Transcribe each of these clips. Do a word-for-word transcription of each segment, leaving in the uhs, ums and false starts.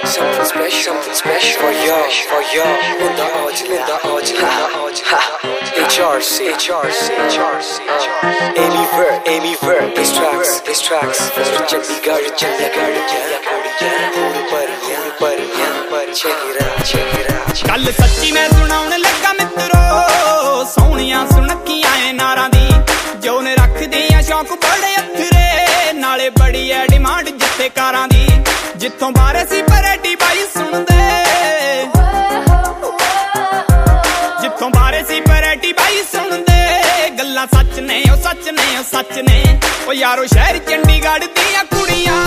Something special, something special for y'all, for y'all. Linda Odd, Linda Odd, Linda Odd. H R C, H R C, H R C. Amy Ver, Amy Ver. These tracks, these tracks. Chandigarh, Chandigarh, Chandigarh. Check it out, check it out. कल सच्ची मैं सुनाउन लगा मित्रों, सोहणियां सुनक्कियां ए नारां दी, जो ने रखदे आ शौक बड़े अथरे, नाले बड़ी है डिमांड जिथे कारां दी, जिथों बारे सी परेटी बाई सुनदे, जिथों बारे सी परेटी बाई सुनदे, गल्लां सच ने ओ सच ने ओ सच ने, ओ यारो शहर चंडीगढ़ दियां कुड़ियां,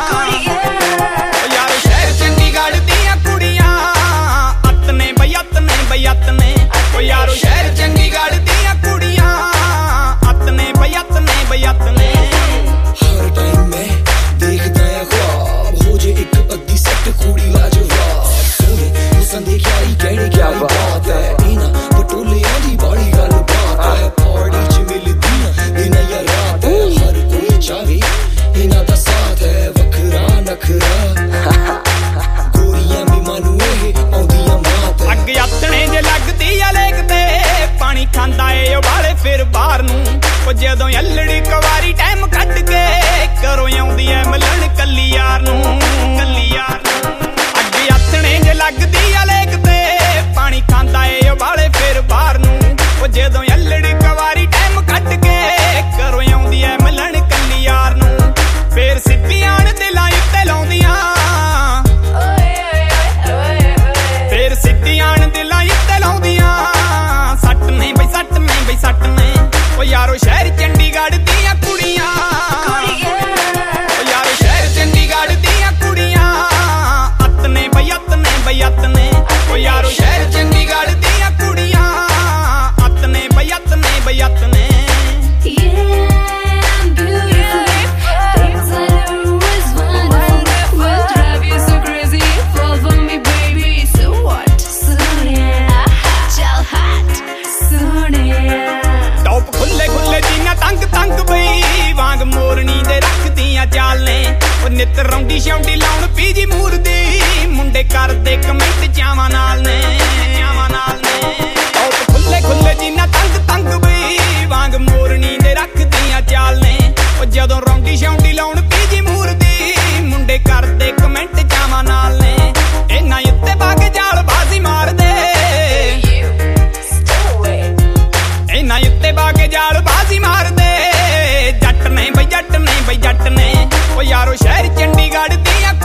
ओ यारो शहर चंडीगढ़ दियां कुड़ियां, अतने बई अतने बई अतने, ओ यारो शहर चंडीगढ़ दियां कुड़ियां, अतने बई अतने बई अतने। हर टाइम मैं देखदा है ख्वाब, हो जे एक अद्धी सेट कुड़ी लाजवाब, सोने हुसन दी क्या ही कहने क्या बात है, इना पटोलियां दी बड़ी गल बात है, पार्टी च मिलदियां दिन या रात है, हर कोई चाहे इना दा साथ है, वखरा नखरा गोरियां भी मानू ए आउंदियां मात है। अग अतने जे लगदी आ लेकदे, पानी खांदा ए उबाले फिर बाहर नूं, ओ जदों अल्लड़ी कवारी टाइम कट के, घरों आउंदी ऐ मिलन कल्ली यार नूं, कल्ली यार नूं। अग अतने जे लगदी आ लेकदे, पानी खांदा ए उबाले फिर बाहर नूं, ओ जदों अल्लड़ी कवारी टाइम कट के, घरों आउंदी ऐ मिलन कल्ली यार नूं, फिर सिੱਧੀਆਂ दिलां उत्ते लाउंदियां, फिर सिੱਧੀਆਂ दिलां उत्ते लाउंदियां, सट ने बई सट ने बई सट ने, ओ यारो शहर चंडीगढ़ दियां कुड़ियां, ओ यारो शहर चंडीगढ़ दियां कुड़ियां, अतने बई अतने बई अतने, ओ यारो शहर चंडीगढ़ दियां कुड़ियां, अतने बई अतने बई अतने। नित रौंडी शौंडी लाउन पीजी मूरदी, मुंडे करदे कमेंट चावां नाल ने, चावां नाल ने, टॉप खुले खुले जीना तंग तंग बई, वांग मोरनी दे रखदियां चाल ने, ओ जदों रौंडी शौंडी लाउन पीजी मूरदी, मुंडे करदे कमेंट चावां नाल ने, इन्हां उत्ते बागे जाल बाजी मार दे, इन्हां उत्ते बागे जाल बाजी मार दे, जट ने बई जट ने बई जट ने, ओ यारो शहर चंडीगढ़ दियां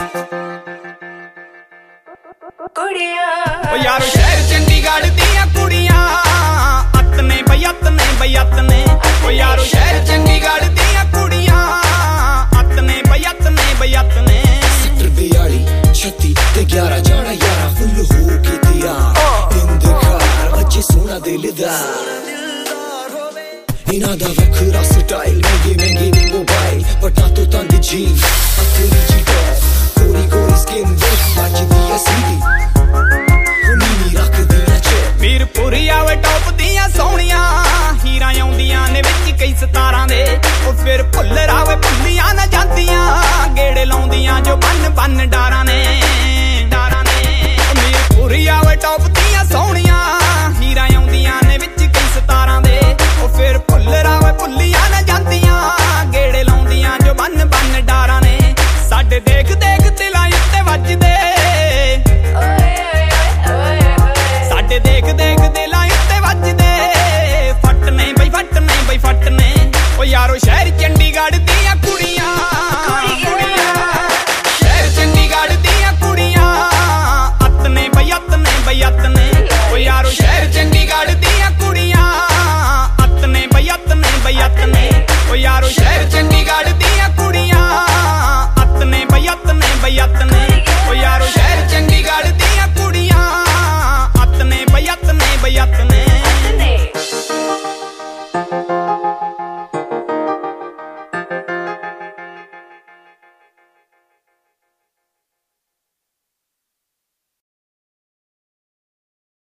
कुड़ियां, ओ यारो शहर चंडीगढ़ दियां कुड़ियां, अतने बई अतने बई अतने, ओ यारो शहर चंडीगढ़ दियां कुड़ियां, अतने बई अतने बई अतने। सेक्टर बयाली छत्ती ते ग्यारह जाना यारा फुल हो के तैयार, इंतजार बच्चे सोना दिलदार, इना दा वखरा स्टाइल, महंगे महंगे मोबाइल, पटा तो तंग जीन्स, अखरी जी टॉप, गोरी गोरी स्किन वेख बजदी है सीधी, नीनी रखदी है चेक, मीरपुरी आवे टॉप दियां सोहणियां, हीरां आउंदियां ने विच कई सतारां दे, ओ फिर भुल्लर आवे भुल्लियां ना जांदियां, गेड़े लाउंदियां जो बन बन डारां ने, डारां ने, मीरपुरी आवे टॉप दियां सोहणियां, हीरां आउंदियां ने विच कई सतारां दे, ओ फिर भुल्लर आवे भुल्लियां ना जांदियां, गेड़े लाउंदियां जो बन बन डारां ने, साडे देख देख दिलां उत्ते वजदे, साडे देख देख दिलां उत्ते वजदे, फट ने बई फट ने बई फट ने, ओ यारो शहर चंडीगढ़ दियां कुड़ियां।